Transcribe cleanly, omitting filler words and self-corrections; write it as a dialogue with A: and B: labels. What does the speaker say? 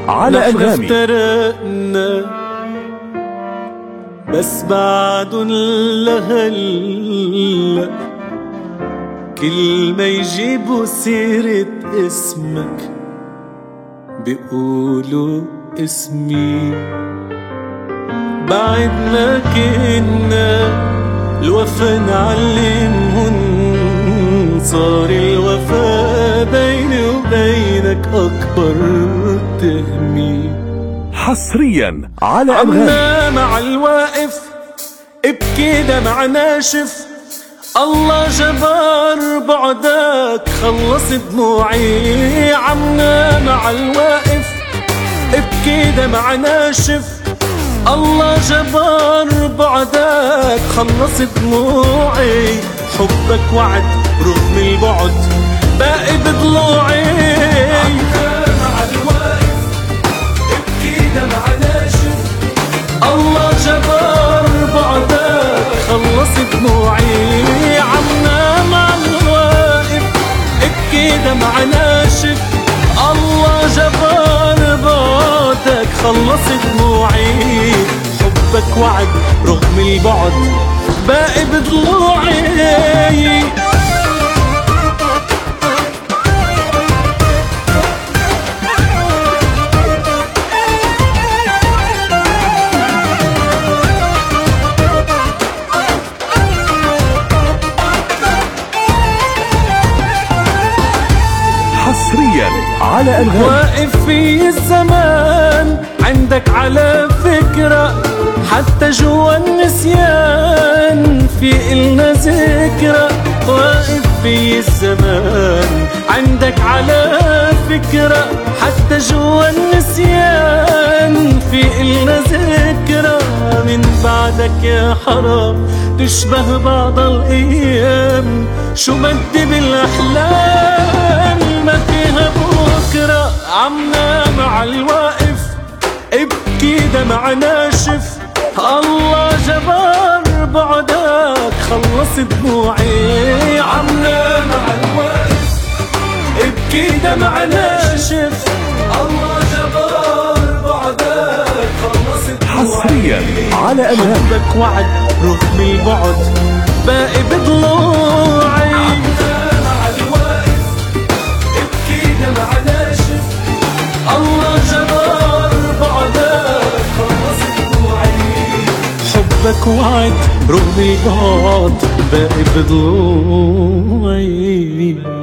A: على أنغامي.
B: افترقنا بس بعدن لهلا كل ما يجيبوا سيرة اسمك بيقولوا اسمي. بعد ما كنا الوفا نعلمهن صار الوفا بيني وبينك أكبر تهمي.
A: حصريا على أنغامي.
B: عمنا مع الواقف ابكي دمع ناشف، الله جبار بعدك خلص دموعي. عمنا مع الواقف ابكي دمع ناشف، الله جبار بعدك خلص دموعي. حبك وعد رغم البعد باقي بضلوعي. عمنا مع الواقف ابكي دمع ناشف، الله جبار بعدك خلص دموعي. عمنا مع الواقف ابكي دمع ناشف، الله جبار بعدك خلص دموعي. حبك وعد رغم البعد باقي بضلوعي.
A: حصريا على أنغامي.
B: واقف في الزمان عندك على فكرة، حتى جوا النسيان في إلنا ذكرى. واقف في الزمان عندك على فكرة، حتى جوا النسيان في إلنا ذكرى. من بعدك يا حرام تشبه بعض الأيام، شو بدي بالأحلام ما فيها بكرة. عمنا مع الواقف ابكي دمع ناشف، الله جبار بعدك خلص دموعي. عمنا مع الواقف ابكي دمع ناشف، الله جبار بعدك خلص دموعي.
A: حصريا على أنغامي.
B: حبك وعد رغم البعد باقي بضلوعي. عمنا مع الواقف ابكي دمع ناشف، الله جبار بعدك خلص دموعي. حبك وعد رغم البعد باقي بضلوعي.